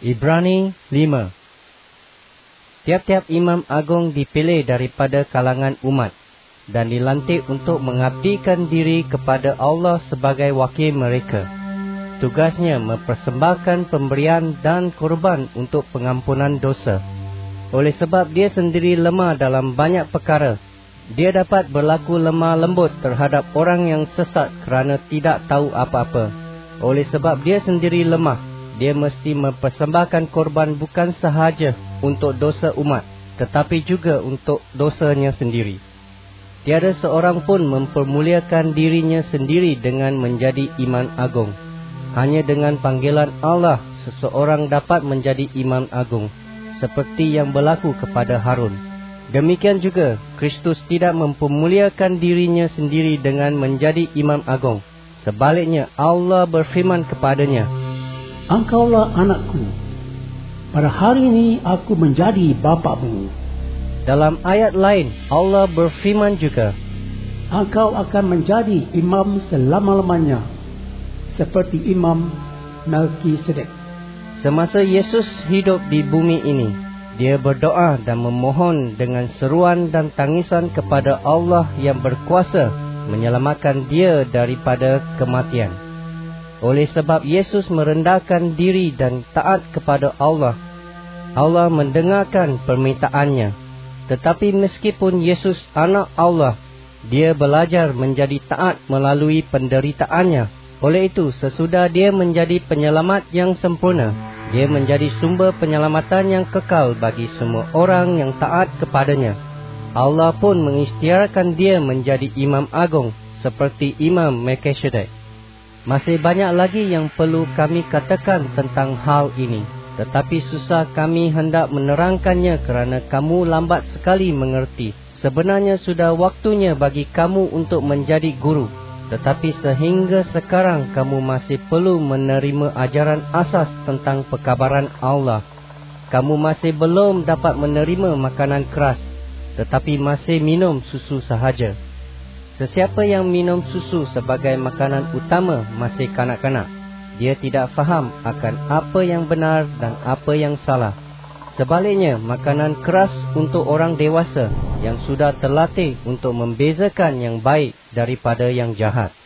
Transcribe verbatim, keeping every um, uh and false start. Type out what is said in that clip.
Ibrani lima. Tiap-tiap imam agung dipilih daripada kalangan umat dan dilantik untuk mengabdikan diri kepada Allah sebagai wakil mereka. Tugasnya mempersembahkan pemberian dan korban untuk pengampunan dosa. Oleh sebab dia sendiri lemah dalam banyak perkara, dia dapat berlaku lemah lembut terhadap orang yang sesat kerana tidak tahu apa-apa. Oleh sebab dia sendiri lemah, dia mesti mempersembahkan korban bukan sahaja untuk dosa umat, tetapi juga untuk dosanya sendiri. Tiada seorang pun mempermuliakan dirinya sendiri dengan menjadi imam agung. Hanya dengan panggilan Allah, seseorang dapat menjadi imam agung, seperti yang berlaku kepada Harun. Demikian juga, Kristus tidak mempermuliakan dirinya sendiri dengan menjadi imam agung. Sebaliknya, Allah berfirman kepadanya, "Engkaulah anakku, pada hari ini aku menjadi bapakmu." Dalam ayat lain, Allah berfirman juga, "Engkau akan menjadi imam selama-lamanya, seperti Imam Melkisedek." Semasa Yesus hidup di bumi ini, dia berdoa dan memohon dengan seruan dan tangisan kepada Allah yang berkuasa menyelamatkan dia daripada kematian. Oleh sebab Yesus merendahkan diri dan taat kepada Allah, Allah mendengarkan permintaannya. Tetapi meskipun Yesus anak Allah, dia belajar menjadi taat melalui penderitaannya. Oleh itu, sesudah dia menjadi penyelamat yang sempurna, dia menjadi sumber penyelamatan yang kekal bagi semua orang yang taat kepadanya. Allah pun mengisytiharkan dia menjadi imam agung seperti Imam Melkisedek. Masih banyak lagi yang perlu kami katakan tentang hal ini, tetapi susah kami hendak menerangkannya kerana kamu lambat sekali mengerti. Sebenarnya sudah waktunya bagi kamu untuk menjadi guru, tetapi sehingga sekarang kamu masih perlu menerima ajaran asas tentang perkabaran Allah. Kamu masih belum dapat menerima makanan keras, tetapi masih minum susu sahaja. Sesiapa yang minum susu sebagai makanan utama masih kanak-kanak. Dia tidak faham akan apa yang benar dan apa yang salah. Sebaliknya, makanan keras untuk orang dewasa yang sudah terlatih untuk membezakan yang baik daripada yang jahat.